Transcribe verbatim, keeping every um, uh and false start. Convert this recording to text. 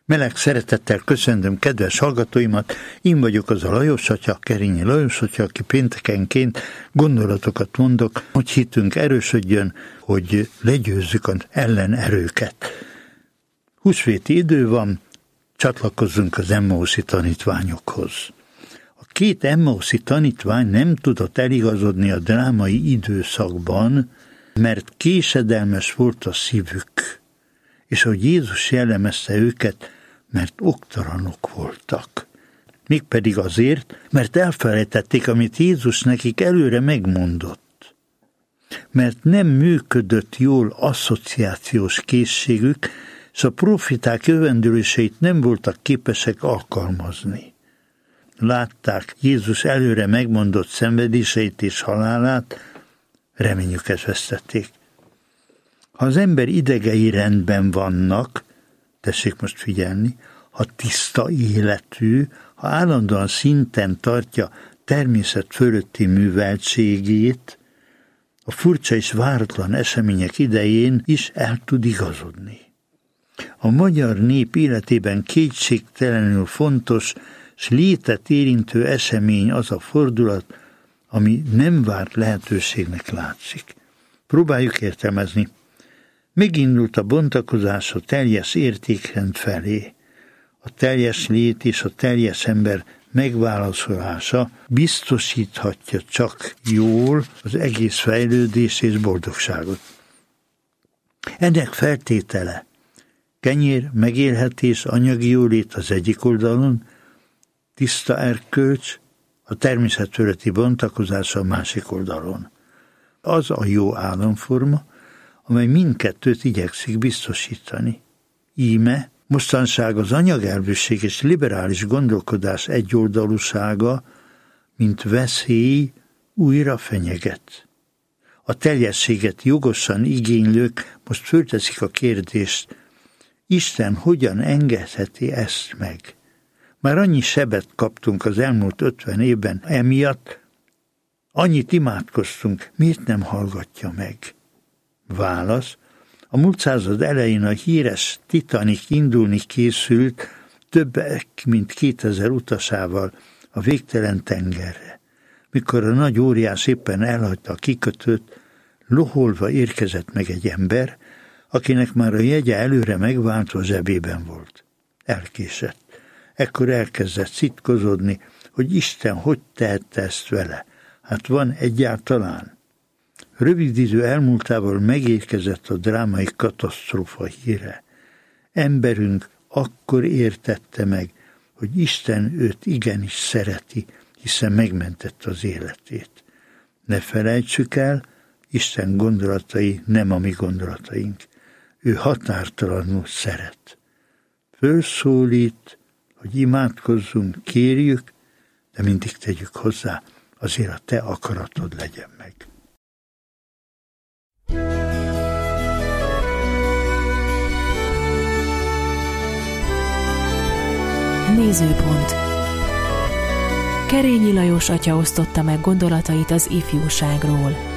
Meleg szeretettel köszöntöm kedves hallgatóimat, én vagyok az a Lajos atya, Kerényi Lajos atya, aki péntekenként gondolatokat mondok, hogy hitünk erősödjön, hogy legyőzzük az ellenerőket. Húsvéti idő van, csatlakozzunk az Emmauszi tanítványokhoz. A két Emmauszi tanítvány nem tudott eligazodni a drámai időszakban, mert késedelmes volt a szívük, és hogy Jézus jellemezte őket, mert oktalanok voltak. Mégpedig azért, mert elfelejtették, amit Jézus nekik előre megmondott. Mert nem működött jól asszociációs készségük, és a profiták jövendőléseit nem voltak képesek alkalmazni. Látták Jézus előre megmondott szenvedéseit és halálát, reményüket vesztették. Ha az ember idegei rendben vannak, tessék most figyelni, ha tiszta életű, ha állandóan szinten tartja természet fölötti műveltségét, a furcsa és váratlan események idején is el tud igazodni. A magyar nép életében kétségtelenül fontos s létet érintő esemény az a fordulat, ami nem várt lehetőségnek látszik. Próbáljuk értelmezni. Megindult a bontakozás a teljes értékrend felé. A teljes lét és a teljes ember megválaszolása biztosíthatja csak jól az egész fejlődés és boldogságot. Ennek feltétele kenyér, megélhetés, anyagi jólét az egyik oldalon, tiszta erkölcs, a természet fölötti bontakozása a másik oldalon. Az a jó államforma, amely mindkettőt igyekszik biztosítani. Íme mostanság az anyagelvűség és liberális gondolkodás egyoldalúsága, mint veszély, újra fenyeget. A teljességet jogosan igénylők most fölteszik a kérdést, Isten hogyan engedheti ezt meg? Már annyi sebet kaptunk az elmúlt ötven évben emiatt, annyit imádkoztunk, miért nem hallgatja meg? Válasz: a múlt század elején a híres Titanic indulni készült többek mint kétezer utasával a végtelen tengerre. Mikor a nagy óriás éppen elhagyta a kikötőt, loholva érkezett meg egy ember, akinek már a jegye előre megváltva zsebében volt. Elkésett. Ekkor elkezdett szitkozódni, hogy Isten hogy tehette ezt vele. Hát van egyáltalán? Rövid idő elmúltával megérkezett a drámai katasztrófa híre. Emberünk akkor értette meg, hogy Isten őt igenis szereti, hiszen megmentette az életét. Ne felejtsük el, Isten gondolatai nem a mi gondolataink. Ő határtalanul szeret. Fölszólít, hogy imádkozzunk, kérjük, de mindig tegyük hozzá, azért a te akaratod legyen meg. Nézőpont. Kerényi Lajos atya osztotta meg gondolatait az ifjúságról.